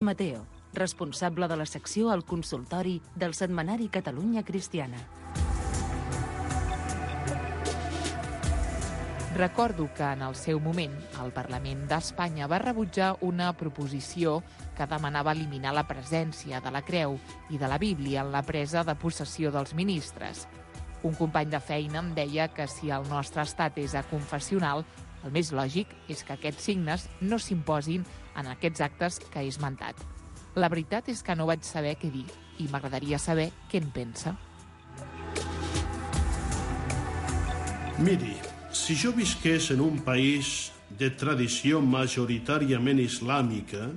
Mateo, responsable de la secció al consultori del setmanari Catalunya Cristiana. Recordo que en el seu moment el Parlament d'Espanya va rebutjar una proposició que demanava eliminar la presència de la creu i de la Bíblia en la presa de possessió dels ministres. Un company de feina em deia que si el nostre estat és aconfessional, el més lògic és que aquests signes no s'imposin en aquests actes que he esmentat. La veritat és que no vaig saber què dir i m'agradaria saber què en pensa. Miri, si jo visqués en un país de tradició majoritàriament islàmica,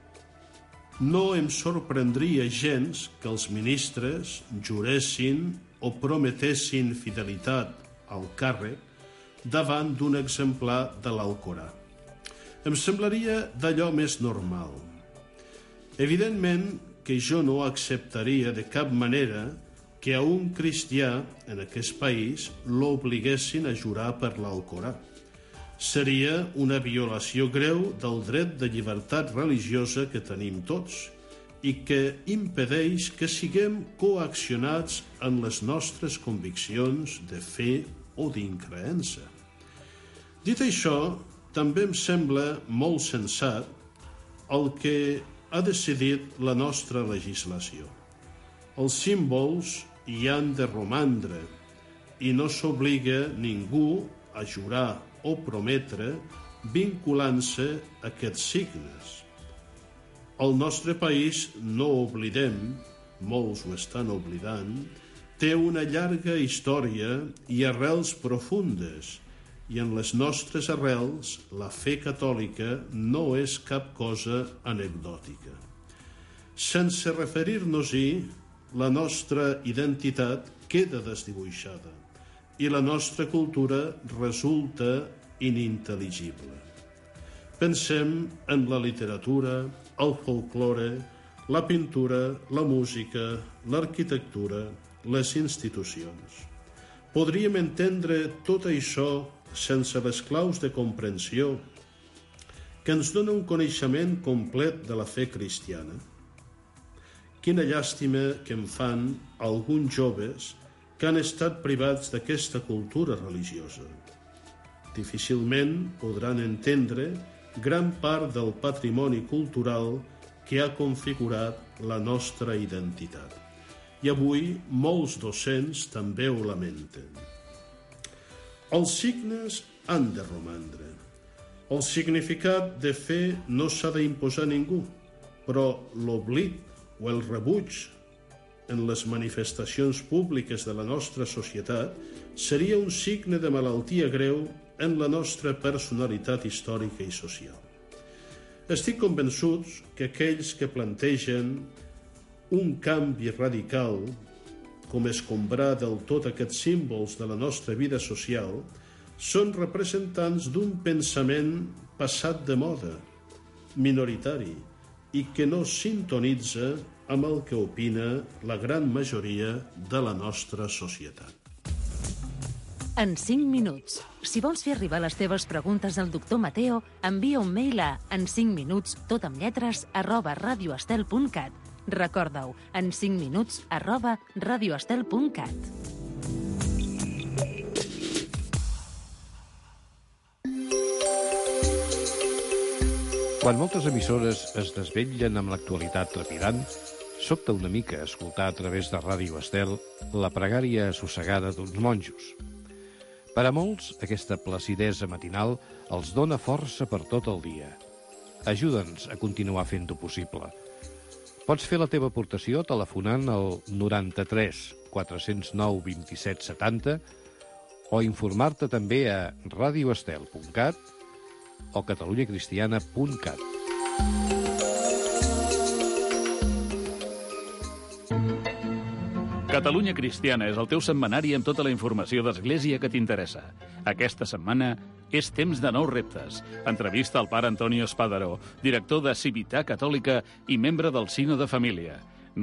no em sorprendria gens que els ministres juressin o prometessin fidelitat al càrrec davant d'un exemplar de l'Alcorà. Em semblaria d'allò més normal. Evidentment que jo no acceptaria de cap manera que a un cristià en aquest país l'obliguessin a jurar per l'Alcorà. Seria una violació greu del dret de llibertat religiosa que tenim tots i que impedeix que siguem coaccionats en les nostres conviccions de fe o d'increença. Dit això, també em sembla molt sensat el que ha decidit la nostra legislació. Els símbols hi han de romandre i no s'obliga ningú a jurar o prometre vinculant-se a aquests signes. El nostre país, no oblidem, molts ho estan oblidant, té una llarga història i arrels profundes, i en les nostres arrels la fe catòlica no és cap cosa anecdòtica. Sense referir-nos-hi, la nostra identitat queda desdibuixada i la nostra cultura resulta inintel·ligible. Pensem en la literatura, el folklore, la pintura, la música, l'arquitectura, les institucions. Podríem entendre tot això sense les claus de comprensió que ens dona un coneixement complet de la fe cristiana. Quina llàstima que em fan alguns joves que han estat privats d'aquesta cultura religiosa. Difícilment podran entendre gran part del patrimoni cultural que ha configurat la nostra identitat. I avui molts docents també ho lamenten. Els signes han de romandre. El significat de fe no s'ha d'imposar a ningú, però l'oblit o el rebuig en les manifestacions públiques de la nostra societat seria un signe de malaltia greu en la nostra personalitat històrica i social. Estic convençuts que aquells que plantegen un canvi radical, com escombrar del tot aquests símbols de la nostra vida social, són representants d'un pensament passat de moda, minoritari, i que no sintonitza amb el que opina la gran majoria de la nostra societat. En 5 minuts. Si vols fer arribar les teves preguntes al doctor Mateo, envia un mail a en5minuts, tot amb lletres, @radioestel.cat. Recorda-ho, en 5 minuts, @radioestel.cat. Quan moltes emissores es desvetllen amb l'actualitat trepidant, sobta una mica escoltar a través de Ràdio Estel la pregària assossegada d'uns monjos. Per a molts, aquesta placidesa matinal els dona força per tot el dia. Ajuda'ns a continuar fent-ho possible. Pots fer la teva aportació telefonant al 93 409 27 70 o informar-te també a radioestel.cat o catalunyacristiana.cat. Catalunya Cristiana és el teu setmanari amb tota la informació d'Església que t'interessa. Aquesta setmana és temps de nous reptes. Entrevista al pare Antonio Espadaró, director de Civitat Catòlica i membre del Sino de Família.